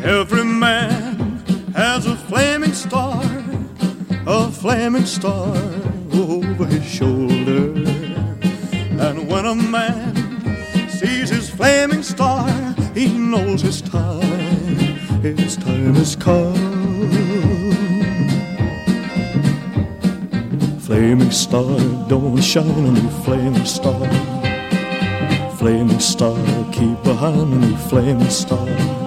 Every man has a flaming star over his shoulder. And when a man sees his flaming star, he knows his time has come. Flaming star, don't shine on me, flaming star. Flaming star, keep behind me, flaming star.